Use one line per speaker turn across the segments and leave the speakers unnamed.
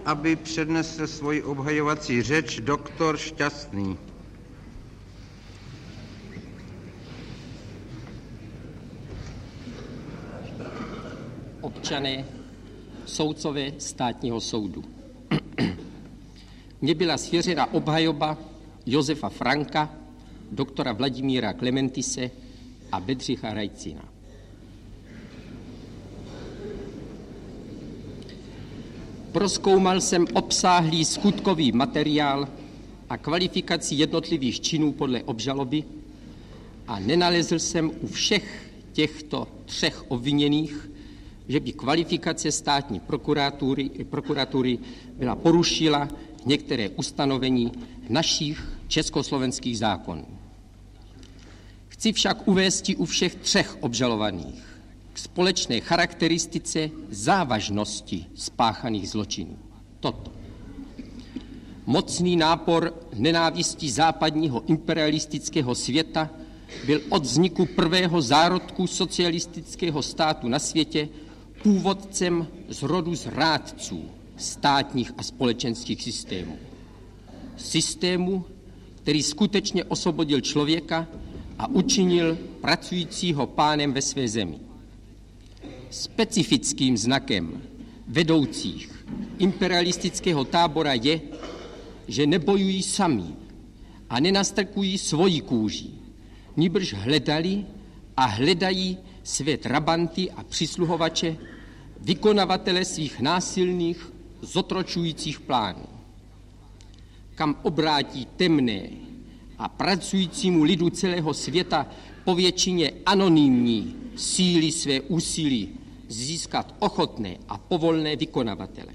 aby přednesl svoji obhajovací řeč doktor Šťastný.
Občané, soudcové státního soudu. Mně byla svěřena obhajoba Josefa Franka, doktora Vladimíra Klementise a Bedřicha Rajcina. Prozkoumal jsem obsáhlý skutkový materiál a kvalifikaci jednotlivých činů podle obžaloby a nenalezl jsem u všech těchto 3 obviněných, že by kvalifikace státní prokuratury byla porušila některé ustanovení našich československých zákonů. Chci však uvést u všech 3 obžalovaných k společné charakteristice závažnosti spáchaných zločinů. Toto. Mocný nápor nenávisti západního imperialistického světa byl od vzniku prvého zárodku socialistického státu na světě původcem z rodu zrádců státních a společenských systémů. Systému, který skutečně osvobodil člověka a učinil pracujícího pánem ve své zemi. Specifickým znakem vedoucích imperialistického tábora je, že nebojují sami a nenastrkují svoji kůži, nýbrž hledali a hledají své trabanty a přisluhovače, vykonavatele svých násilných, zotročujících plánů. Kam obrátí temné a pracujícímu lidu celého světa povětšině anonymní síly své úsilí získat ochotné a povolné vykonavatele.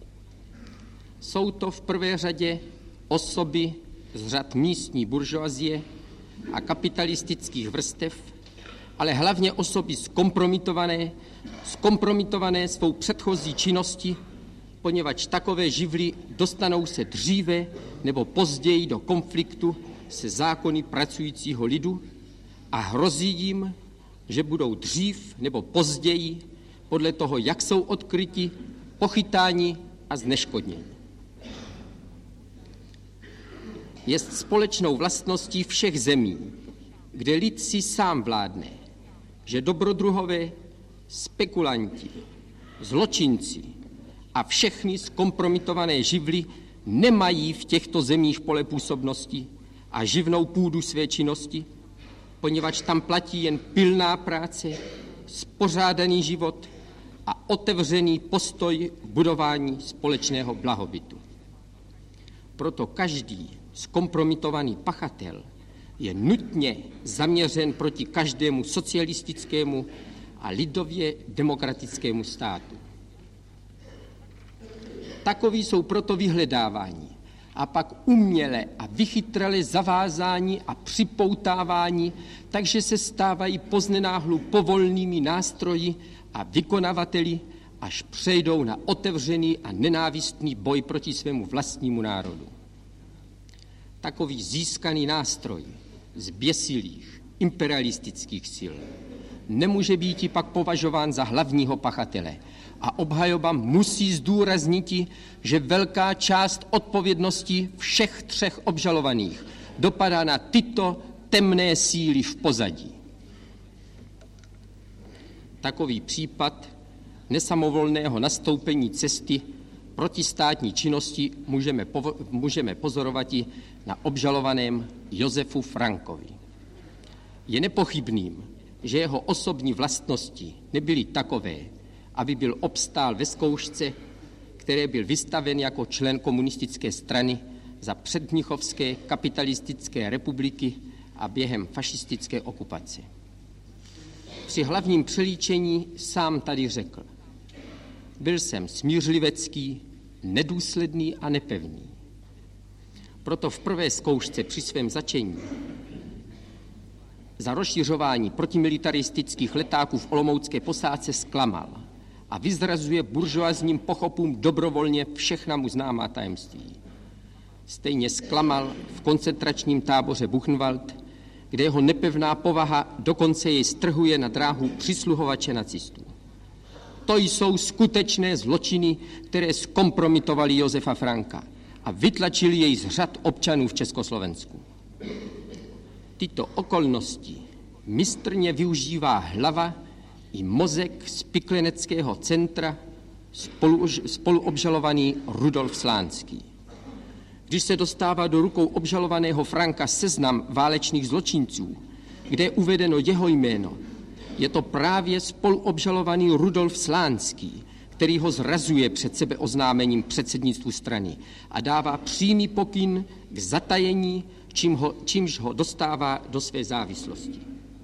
Jsou to v prvé řadě osoby z řad místní buržoazie a kapitalistických vrstev, ale hlavně osoby zkompromitované svou předchozí činností, poněvadž takové živly dostanou se dříve nebo později do konfliktu se zákony pracujícího lidu a hrozí jim, že budou dřív nebo později, podle toho, jak jsou odkryti, pochytáni a zneškodněni. Je společnou vlastností všech zemí, kde lid si sám vládne, že dobrodruhové, spekulanti, zločinci a všechny zkompromitované živly nemají v těchto zemích pole působnosti a živnou půdu své činnosti, poněvadž tam platí jen pilná práce, spořádaný život a otevřený postoj k budování společného blahobytu. Proto každý zkompromitovaný pachatel je nutně zaměřen proti každému socialistickému a lidově demokratickému státu. Takoví jsou proto vyhledáváni a pak uměle a vychytrale zavázáni a připoutáváni, takže se stávají poznenáhlu povolnými nástroji a vykonavateli, až přejdou na otevřený a nenávistný boj proti svému vlastnímu národu. Takový získaný nástroj zběsilých imperialistických sil nemůže být i pak považován za hlavního pachatele a obhajoba musí zdůraznit, že velká část odpovědnosti všech 3 obžalovaných dopadá na tyto temné síly v pozadí. Takový případ nesamovolného nastoupení cesty protistátní činnosti můžeme pozorovat i na obžalovaném Josefu Frankovi. Je nepochybným, že jeho osobní vlastnosti nebyly takové, aby byl obstál ve zkoušce, které byl vystaven jako člen komunistické strany za předmnichovské kapitalistické republiky a během fašistické okupace. Při hlavním přelíčení sám tady řekl: byl jsem smířlivecký, nedůsledný a nepevný. Proto v prvé zkoušce při svém začení za rozšiřování protimilitaristických letáků v olomoucké posádce zklamal a vyzrazuje buržoazním pochopům dobrovolně všechna mu známá tajemství. Stejně zklamal v koncentračním táboře Buchenwald, kde jeho nepevná povaha dokonce jej strhuje na dráhu přisluhovače nacistů. To jsou skutečné zločiny, které zkompromitovaly Josefa Franka a vytlačili jej z řad občanů v Československu. Tyto okolnosti mistrně využívá hlava i mozek z Pikleneckého centra spoluobžalovaný Rudolf Slánský. Když se dostává do rukou obžalovaného Franka seznam válečných zločinců, kde je uvedeno jeho jméno, je to právě spoluobžalovaný Rudolf Slánský, který ho zrazuje před sebeoznámením předsednictvu strany a dává přímý pokyn k zatajení, čímž ho dostává do své závislosti.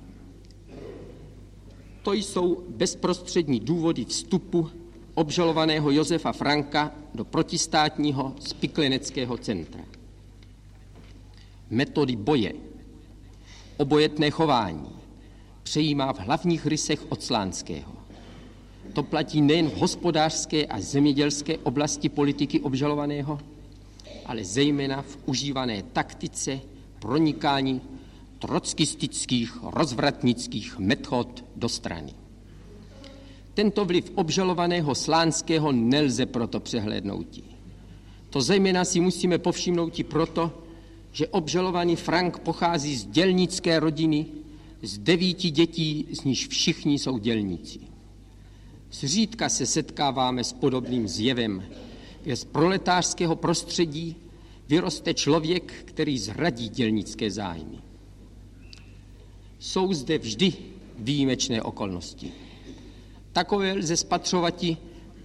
To jsou bezprostřední důvody vstupu obžalovaného Josefa Franka do protistátního Spikleneckého centra. Metody boje, obojetné chování přejímá v hlavních rysech od Slánského. To platí nejen v hospodářské a zemědělské oblasti politiky obžalovaného, ale zejména v užívané taktice pronikání trockistických rozvratnických metod do strany. Tento vliv obžalovaného Slánského nelze proto přehlédnouti. To zejména si musíme povšimnouti proto, že obžalovaný Frank pochází z dělnické rodiny, z 9 dětí, z níž všichni jsou dělníci. Zřídka se setkáváme s podobným zjevem, kde z proletářského prostředí vyroste člověk, který zradí dělnické zájmy. Jsou zde vždy výjimečné okolnosti. Takové lze spatřovati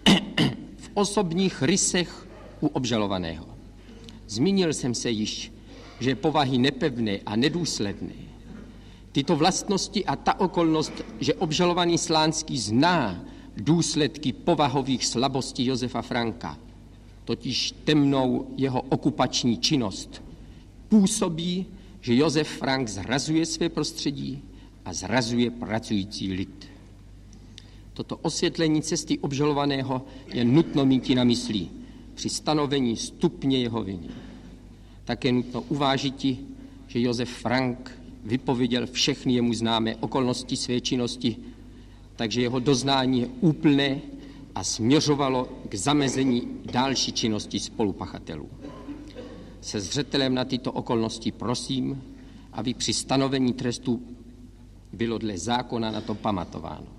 v osobních rysech u obžalovaného. Zmínil jsem se již, že povahy nepevné a nedůsledné. Tyto vlastnosti a ta okolnost, že obžalovaný Slánský zná důsledky povahových slabostí Josefa Franka, totiž temnou jeho okupační činnost, působí, že Josef Frank zrazuje své prostředí a zrazuje pracující lid. Toto osvětlení cesty obžalovaného je nutno míti na mysli při stanovení stupně jeho viny. Také nutno uvážiti, že Josef Frank vypověděl všechny jemu známé okolnosti své činnosti, takže jeho doznání je úplné a směřovalo k zamezení další činnosti spolupachatelů. Se zřetelem na tyto okolnosti prosím, aby při stanovení trestu bylo dle zákona na to pamatováno.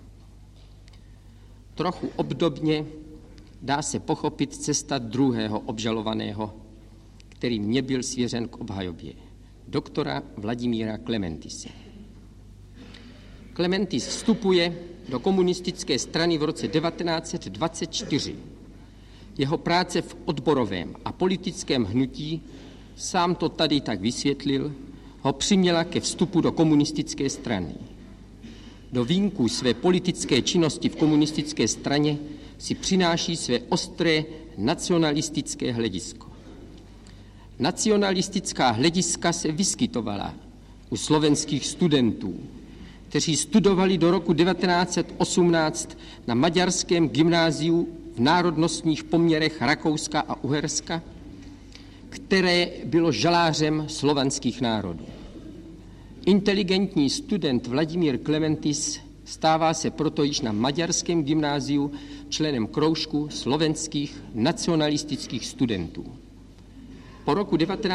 Trochu obdobně dá se pochopit cesta druhého obžalovaného, který mně byl svěřen k obhajobě, doktora Vladimíra Klementise. Klementis vstupuje do komunistické strany v roce 1924. Jeho práce v odborovém a politickém hnutí, sám to tady tak vysvětlil, ho přiměla ke vstupu do komunistické strany. Do vínku své politické činnosti v komunistické straně si přináší své ostré nacionalistické hledisko. Nacionalistická hlediska se vyskytovala u slovenských studentů, kteří studovali do roku 1918 na maďarském gymnáziu v národnostních poměrech Rakouska a Uherska, které bylo žalářem slovanských národů. Inteligentní student Vladimír Klementis stává se proto již na maďarském gymnáziu členem kroužku slovenských nacionalistických studentů. Po roku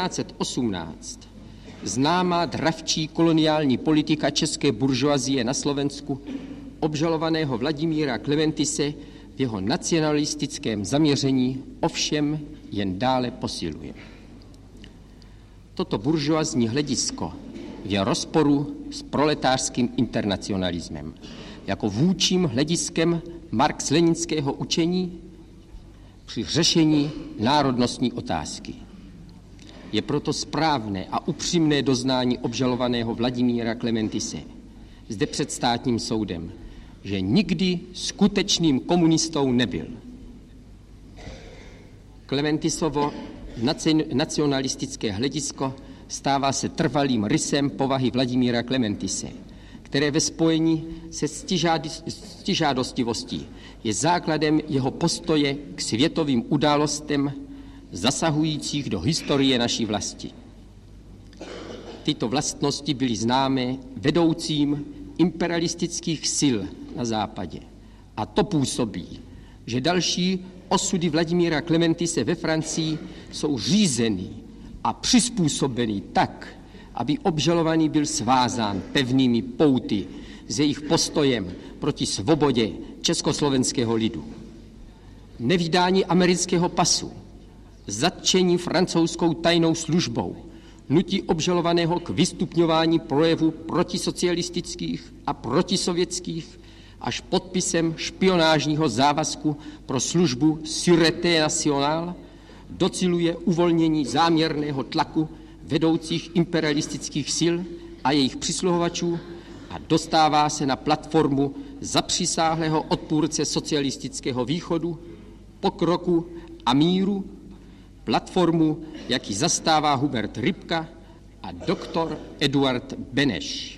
1918 známá dravčí koloniální politika české buržoazie na Slovensku obžalovaného Vladimíra Klementise v jeho nacionalistickém zaměření ovšem jen dále posiluje. Toto buržoazní hledisko je rozporu s proletářským internacionalismem jako vůdčím hlediskem marx-leninského učení při řešení národnostní otázky. Je proto správné a upřímné doznání obžalovaného Vladimíra Klementise zde před státním soudem, že nikdy skutečným komunistou nebyl. Klementisovo nacionalistické hledisko stává se trvalým rysem povahy Vladimíra Klementise, které ve spojení se ctižádostivostí je základem jeho postoje k světovým událostem zasahujících do historie naší vlasti. Tyto vlastnosti byly známé vedoucím imperialistických sil na západě A to působí, že další osudy Vladimíra Klementise ve Francii jsou řízeny a přizpůsobeny tak, aby obžalovaný byl svázán pevnými pouty s jejich postojem proti svobodě československého lidu. Nevydání amerického pasu, zatčení francouzskou tajnou službou, nutí obžalovaného k vystupňování projevů protisocialistických a protisovětských až podpisem špionážního závazku pro službu Sûreté nationale dociluje uvolnění záměrného tlaku vedoucích imperialistických sil a jejich přisluhovačů a dostává se na platformu zapřisáhlého odpůrce socialistického východu, pokroku a míru, platformu, jaký zastává Hubert Ripka a doktor Eduard Beneš.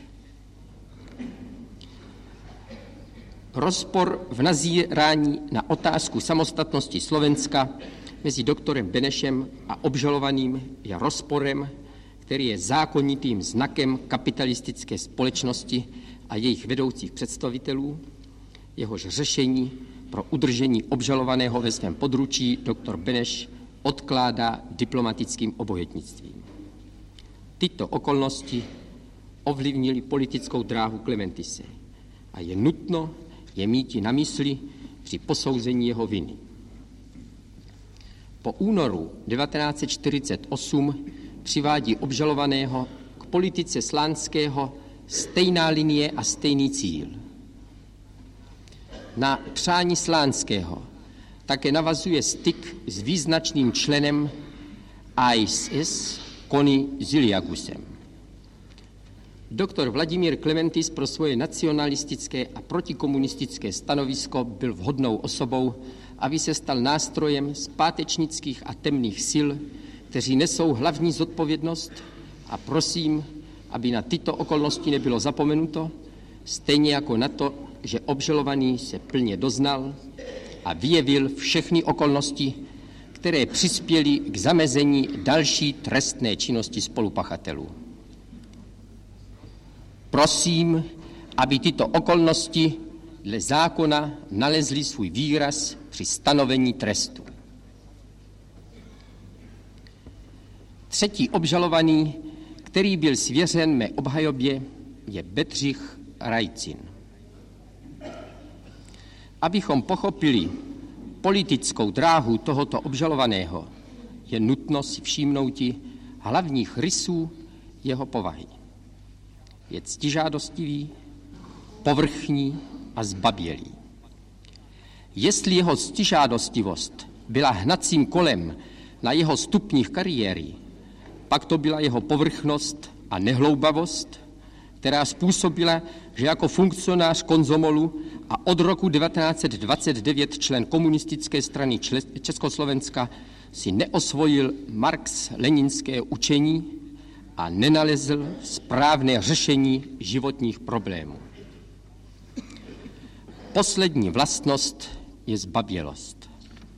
Rozpor v nazírání na otázku samostatnosti Slovenska mezi doktorem Benešem a obžalovaným je rozporem, který je zákonitým znakem kapitalistické společnosti a jejich vedoucích představitelů, jehož řešení pro udržení obžalovaného ve svém područí doktor Beneš odkládá diplomatickým obojętnictvím. Tyto okolnosti ovlivnily politickou dráhu Klementise a je nutno je míti na mysli při posouzení jeho viny. Po únoru 1948 přivádí obžalovaného k politice Slánského stejná linie a stejný cíl. Na přání Slánského také navazuje styk s význačným členem ISS Kony Ziliagusem. Doktor Vladimír Klementis pro svoje nacionalistické a protikomunistické stanovisko byl vhodnou osobou, aby se stal nástrojem zpátečnických a temných sil, kteří nesou hlavní zodpovědnost, a prosím, aby na tyto okolnosti nebylo zapomenuto, stejně jako na to, že obžalovaný se plně doznal a vyjevil všechny okolnosti, které přispěly k zamezení další trestné činnosti spolupachatelů. Prosím, aby tyto okolnosti dle zákona nalezly svůj výraz při stanovení trestu. Třetí obžalovaný, který byl svěřen mé obhajobě, je Bedřich Rajcin. Abychom pochopili politickou dráhu tohoto obžalovaného, je nutno si všímnouti hlavních rysů jeho povahy. Je ctižádostivý, povrchní a zbabělý. Jestli jeho ctižádostivost byla hnacím kolem na jeho stupních kariéry, pak to byla jeho povrchnost a nehloubavost, která způsobila, že jako funkcionář Konzomolu a od roku 1929 člen komunistické strany Československa si neosvojil marx-leninské učení a nenalezl správné řešení životních problémů. Poslední vlastnost je zbabělost.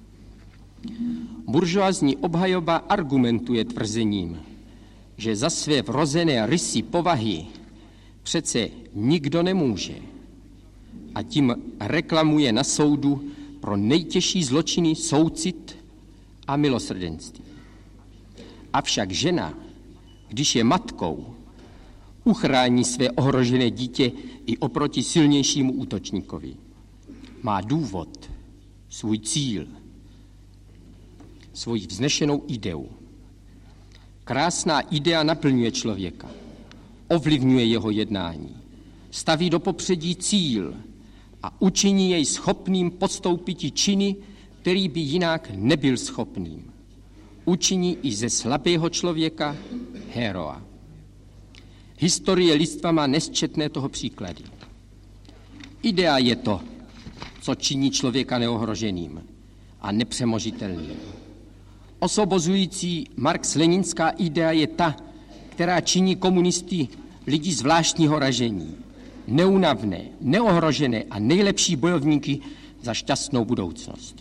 Buržoazní obhajoba argumentuje tvrzením, že za své vrozené rysy povahy přece nikdo nemůže, a tím reklamuje na soudu pro nejtěžší zločiny soucit a milosrdenství. Avšak žena, když je matkou, uchrání své ohrožené dítě i oproti silnějšímu útočníkovi. Má důvod, svůj cíl, svoji vznešenou ideu. Krásná idea naplňuje člověka, ovlivňuje jeho jednání, staví do popředí cíl a učiní jej schopným podstoupit činy, který by jinak nebyl schopným. Učiní i ze slabého člověka heroa. Historie lidstva má nesčetné toho příklady. Idea je to, co činí člověka neohroženým a nepřemožitelným. Osobozující marx-leninská idea je ta, která činí komunisty lidi zvláštního ražení, neúnavné, neohrožené a nejlepší bojovníky za šťastnou budoucnost.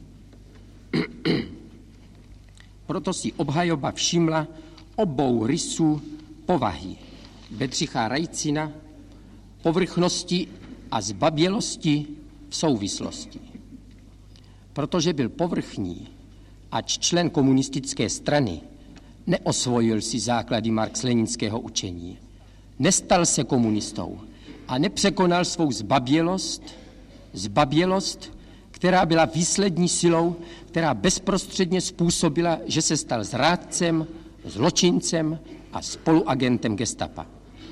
Proto si obhajoba všimla obou rysů povahy Bedřicha Rajcina, povrchnosti a zbabělosti v souvislosti. Protože byl povrchní, ač člen komunistické strany, neosvojil si základy marx-leninského učení, nestal se komunistou a nepřekonal svou zbabělost, která byla výslední silou, která bezprostředně způsobila, že se stal zrádcem, zločincem a spoluagentem gestapa.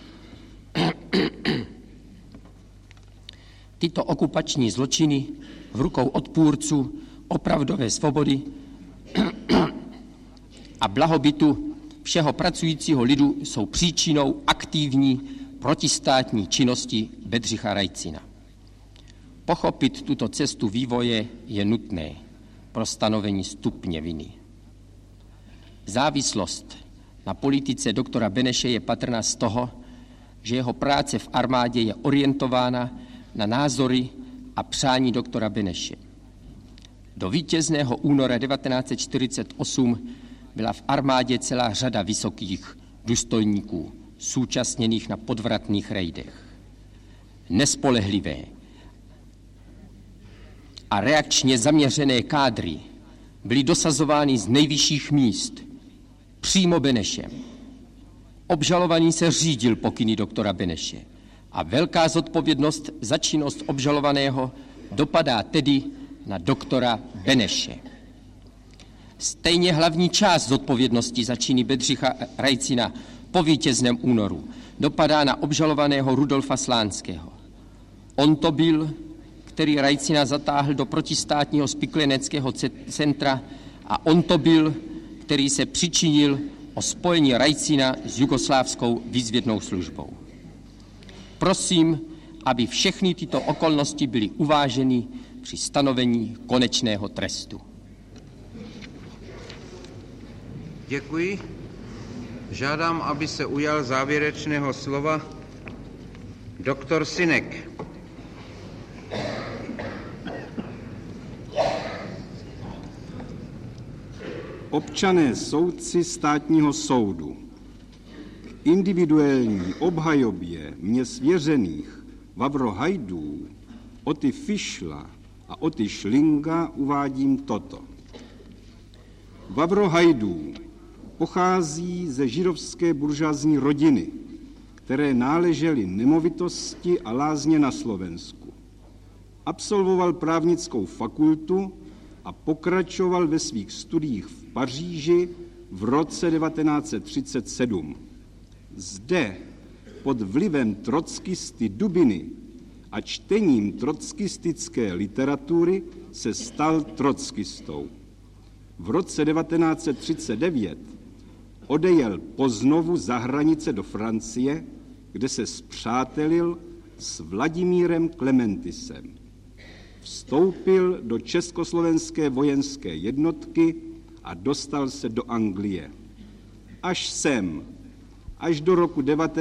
Tyto okupační zločiny v rukou odpůrců opravdové svobody a blahobytu všeho pracujícího lidu jsou příčinou aktivní protistátní činnosti Bedřicha Rajcina. Pochopit tuto cestu vývoje je nutné pro stanovení stupně viny. Závislost na politice doktora Beneše je patrná z toho, že jeho práce v armádě je orientována na názory a přání doktora Beneše. Do vítězného února 1948 byla v armádě celá řada vysokých důstojníků, zúčastněných na podvratných rejdech. Nespolehlivé a reakčně zaměřené kádry byly dosazovány z nejvyšších míst přímo Benešem. Obžalovaný se řídil pokyny doktora Beneše a velká zodpovědnost za činnost obžalovaného dopadá tedy na doktora Beneše. Stejně hlavní část zodpovědnosti za činy Bedřicha Rajcina po vítězném únoru dopadá na obžalovaného Rudolfa Slánského. On to byl, který Rajcina zatáhl do protistátního spikleneckého centra a on to byl, který se přičinil o spojení Rajcina s jugoslávskou výzvědnou službou. Prosím, aby všechny tyto okolnosti byly uváženy při stanovení konečného trestu.
Děkuji. Žádám, aby se ujal závěrečného slova doktor Sinek.
Občané soudci státního soudu, k individuální obhajobě mně svěřených Vavro Hajdů, Oty Fischla a Oty Schlinga uvádím toto. Vavro Hajdů pochází ze židovské buržoazní rodiny, které náležely nemovitosti a lázně na Slovensku. Absolvoval právnickou fakultu a pokračoval ve svých studiích v Paříži v roce 1937. Zde pod vlivem trockisty Dubiny a čtením trockistické literatury se stal trockistou. V roce 1939 odejel poznovu za hranice do Francie, kde se spřátelil s Vladimírem Klementisem. Vstoupil do československé vojenské jednotky a dostal se do Anglie. Až do roku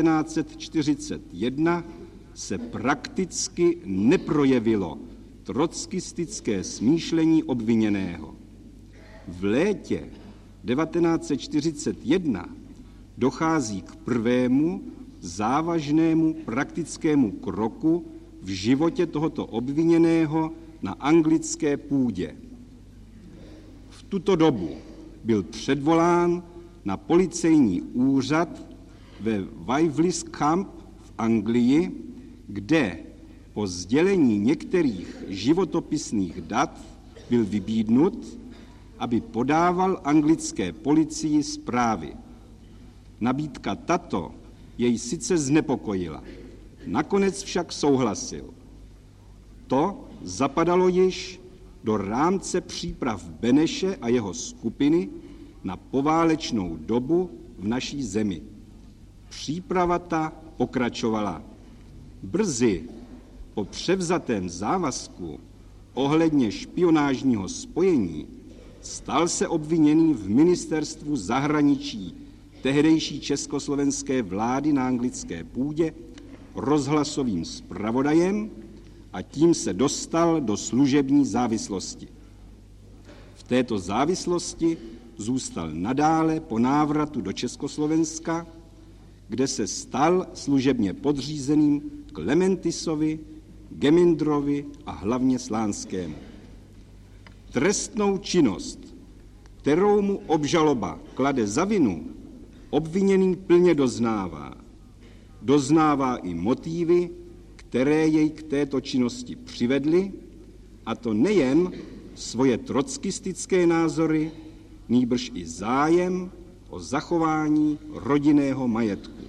1941 se prakticky neprojevilo trockistické smýšlení obviněného. V létě 1941 dochází k prvému závažnému praktickému kroku v životě tohoto obviněného na anglické půdě. V tuto dobu byl předvolán na policejní úřad ve Waverley Camp v Anglii, kde po sdělení některých životopisných dat byl vybídnut, aby podával anglické policii zprávy. Nabídka tato jej sice znepokojila, nakonec však souhlasil. To zapadalo již do rámce příprav Beneše a jeho skupiny na poválečnou dobu v naší zemi. Příprava ta pokračovala. Brzy po převzatém závazku ohledně špionážního spojení stal se obviněný v ministerstvu zahraničí tehdejší československé vlády na anglické půdě rozhlasovým zpravodajem a tím se dostal do služební závislosti. V této závislosti zůstal nadále po návratu do Československa, kde se stal služebně podřízeným Klementisovi Gemindrovi a hlavně Slánskému. Trestnou činnost, kterou mu obžaloba klade za vinu, obviněný plně doznává. Doznává i motivy, které jej k této činnosti přivedly, a to nejen svoje trotskistické názory, nýbrž i zájem o zachování rodinného majetku.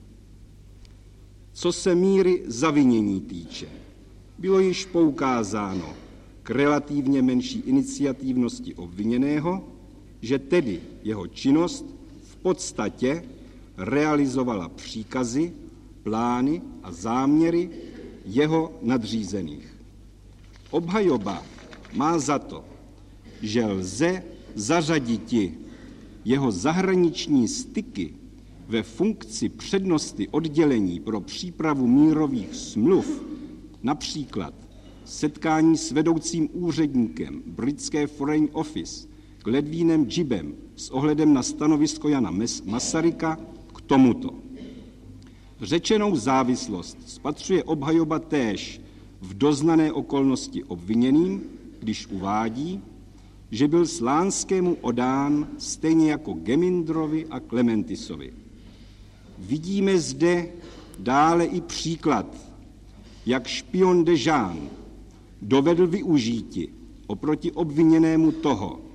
Co se míry zavinění týče, bylo již poukázáno k relativně menší iniciativnosti obviněného, že tedy jeho činnost v podstatě realizovala příkazy, plány a záměry jeho nadřízených. Obhajoba má za to, že lze zařaditi jeho zahraniční styky ve funkci přednosti oddělení pro přípravu mírových smluv, například setkání s vedoucím úředníkem britské Foreign Office Gledvínem Gibbem s ohledem na stanovisko Jana Masaryka k tomuto. Řečenou závislost spatřuje obhajoba též v doznané okolnosti obviněným, když uvádí, že byl Slánskému odán stejně jako Gemindrovi a Klementisovi. Vidíme zde dále i příklad, jak špion de Jean dovedl využíti oproti obviněnému toho,